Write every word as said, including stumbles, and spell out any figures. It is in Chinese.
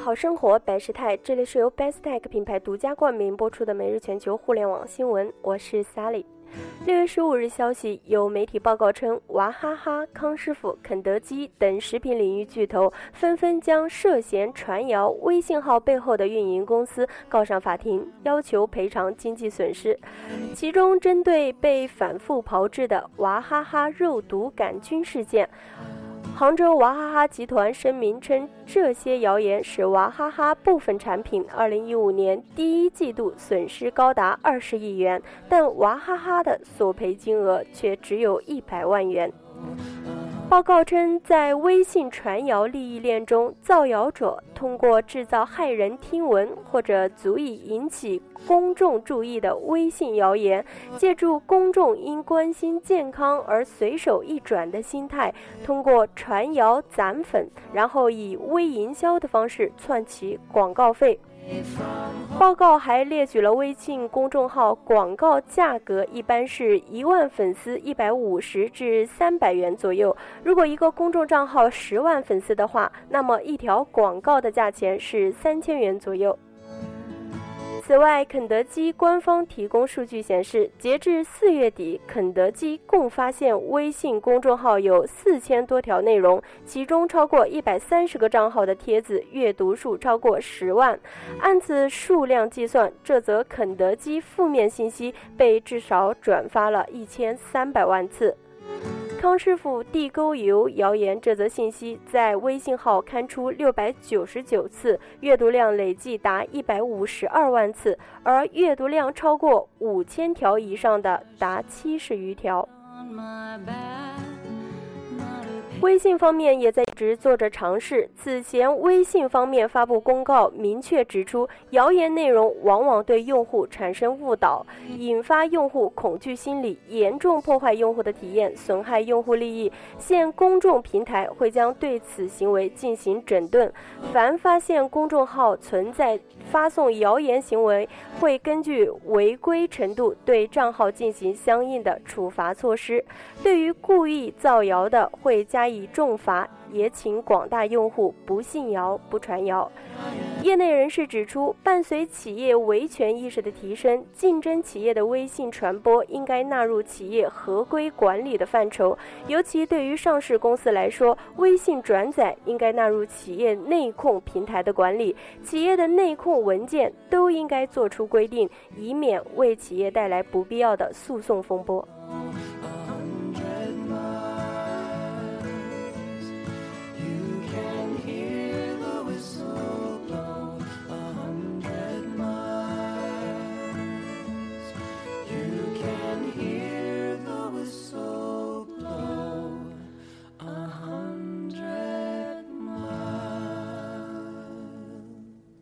好生活百事态，这里是由 Bestech 品牌独家冠名播出的每日全球互联网新闻，我是 Sally。六月十五日消息，有媒体报告称，娃哈哈、康师傅、肯德基等食品领域巨头纷纷将涉嫌传谣微信号背后的运营公司告上法庭，要求赔偿经济损失。其中，针对被反复炮制的娃哈哈肉毒杆菌事件，杭州娃哈哈集团声明称，这些谣言使娃哈哈部分产品二零一五年第一季度损失高达二十亿元，但娃哈哈的索赔金额却只有一百万元。报告称，在微信传谣利益链中，造谣者通过制造骇人听闻或者足以引起公众注意的微信谣言，借助公众因关心健康而随手一转的心态，通过传谣攒粉，然后以微营销的方式窜起广告费。报告还列举了微信公众号广告价格一般是一万粉丝一百五十至三百元左右，如果一个公众账号十万粉丝的话，那么一条广告的价钱是三千元左右。此外，肯德基官方提供数据显示，截至四月底，肯德基共发现微信公众号有四千多条内容，其中超过一百三十个账号的帖子阅读数超过十万。按此数量计算，这则肯德基负面信息被至少转发了一千三百万次。康师傅地沟油谣言这则信息在微信号刊出六百九十九次，阅读量累计达一百五十二万次，而阅读量超过五千条以上的达七十余条。微信方面也在一直做着尝试，此前微信方面发布公告，明确指出谣言内容往往对用户产生误导，引发用户恐惧心理，严重破坏用户的体验，损害用户利益。现公众平台会将对此行为进行整顿，凡发现公众号存在发送谣言行为，会根据违规程度对账号进行相应的处罚措施。对于故意造谣的，会加以重罚，也请广大用户不信谣、不传谣。业内人士指出，伴随企业维权意识的提升，竞争企业的微信传播应该纳入企业合规管理的范畴。尤其对于上市公司来说，微信转载应该纳入企业内控平台的管理，企业的内控文件都应该做出规定，以免为企业带来不必要的诉讼风波。